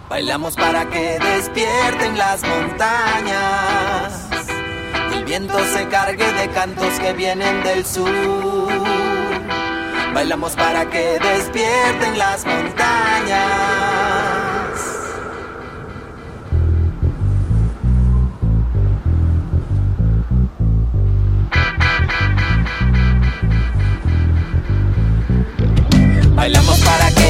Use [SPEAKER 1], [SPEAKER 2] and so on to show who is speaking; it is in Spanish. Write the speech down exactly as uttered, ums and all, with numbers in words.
[SPEAKER 1] Bailamos para que despierten las montañas y el viento se cargue de cantos que vienen del sur. Bailamos para que despierten las montañas. Bailamos para que